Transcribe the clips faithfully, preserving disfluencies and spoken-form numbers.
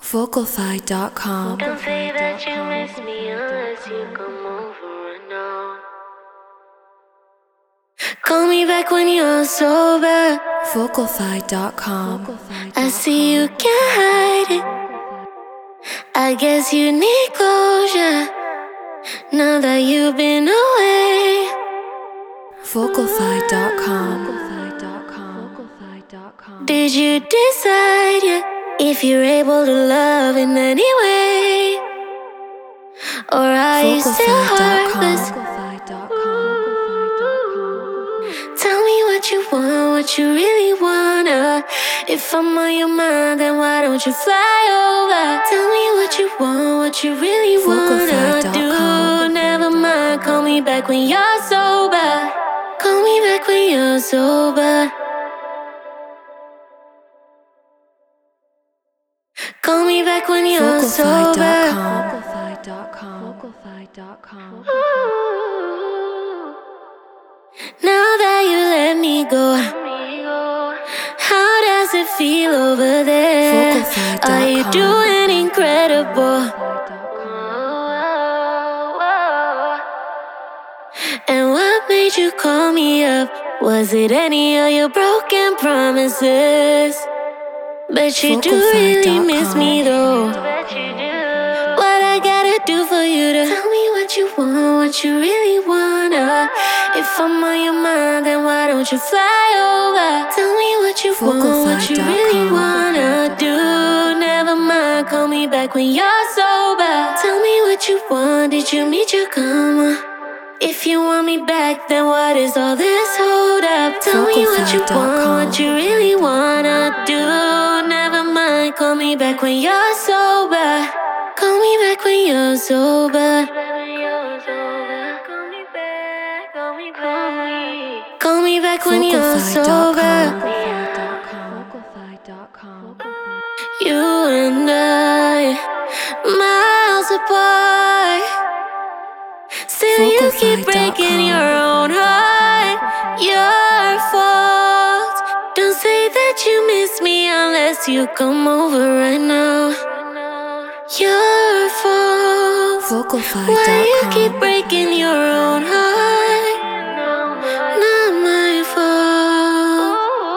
Vocalfy dot com. Don't say that you miss me unless you come over and now. Call me back when you're sober. Vocalfy dot com. I see you can't hide it. I guess you need closure now that you've been away. Vocalfy dot com. Did you decide yet if you're able to love in any way? Or are you still heartless? Tell me what you want, what you really wanna. If I'm on your mind, then why don't you fly over? Tell me what you want, what you really wanna do. Never mind, call me back when you're sober. Call me back when you're sober. Call me back when you're sober. Ooh. Now that you let me go, how does it feel over there? Are you doing incredible? And what made you call me up? Was it any of your broken promises? Bet you do really miss me though. What I gotta do for you to tell me what you want, what you really wanna. If I'm on your mind, then why don't you fly over? Tell me what you want, what you really wanna do. Never mind, call me back when you're sober. Tell me what you want, did you meet your karma? If you want me back, then what is all this hold up? Tell me what you want, what you really wanna do. Never mind, call me back when you're sober. Call me back when you're sober. Call me back when you're sober. You and I, miles apart. Still you keep breaking your own heart. Your fault. Don't say that you miss me unless you come over right now. Your fault. Vocalfy dot com. Why you keep breaking your own heart? Not my fault.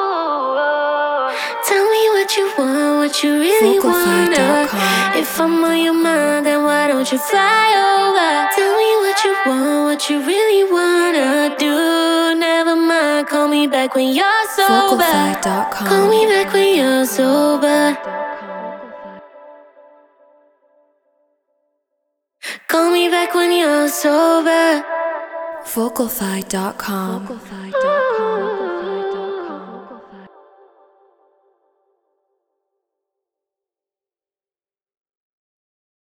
Tell me what you want, what you really wanna. If I'm on your mind, then why don't you fly over? Tell me what you want, what you really wanna do. Never mind, call me back when you're sober. Vocalfy dot com. Call me back when you're sober. Call me back when you're sober. Vocalfy dot com. Ooh.